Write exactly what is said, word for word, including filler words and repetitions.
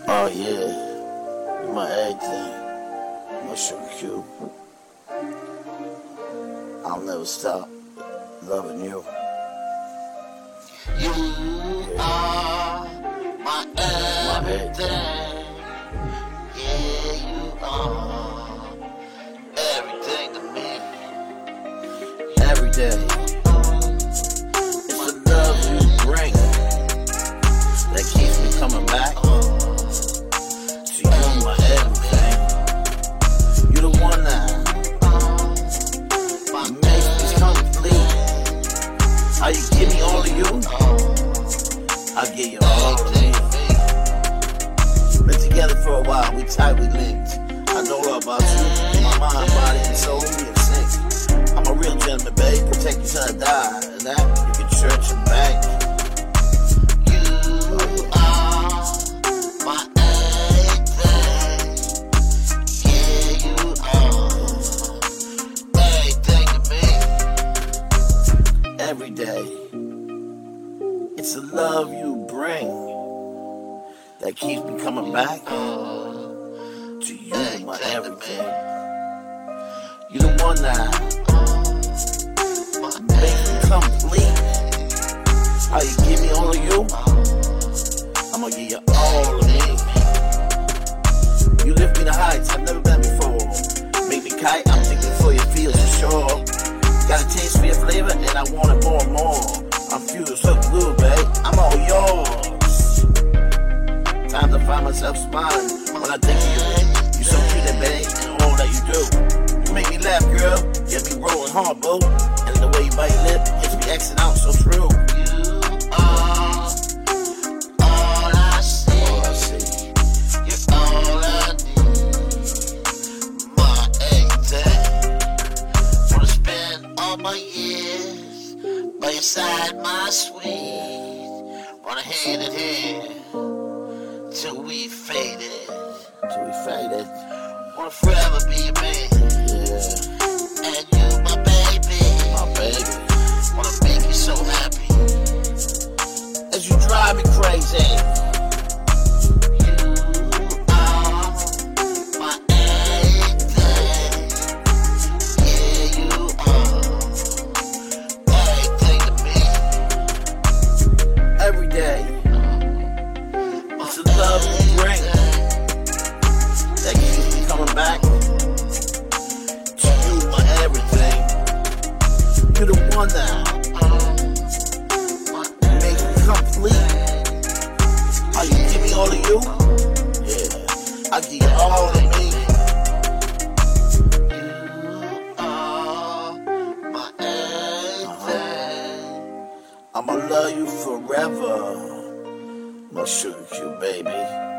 Oh yeah, you're my everything, my sugar cube. I'll never stop loving you. You are my everything. Yeah, you are everything to me. Every day, it's the love you bring that keeps me coming back to you, my everything. You're the one that makes me complete. How you give me all of you, I'll give you all of me. Been together for a while, we tight, we linked. I know all about you, my mind, body, and soul, we in sync. I'm a real gentleman, babe, protect you till I die, and that you can church and bank. You are my everything. Yeah, you are everything to me. Every day, it's the love you bring that keeps me coming back to you, my everything. You're the one that makes me complete. How you give me all of you, I'm gonna give you all of me. You lift me to heights I've never been before. Make me kite, I'm thinking for your feels for sure. Got a taste for your flavor and I want it more and more. I'm fused so blue, babe, I'm all yours. Time to find myself smiling when I think of you. You so cute, babe, and all that you do. You make me laugh, girl, get me rolling hard, boo. And the way you bite your lip gets me Xing out so true. You are all I see. All I see. You're all I need. My everything. Wanna spend all my years by your side, my sweet. Wanna hand in hand till we faded. Till we faded. Wanna forever be your man. Yeah, And you my baby. my baby. Wanna make you so happy. As you drive me crazy. You are my everything. Yeah, you are everything to me. Every day, it's the love you bring that keeps me coming back to you, my everything. You're the one that makes me complete. How you give me all of you? Yeah, I give you all of me. You are my everything. I'ma love you forever, my sugar cube baby.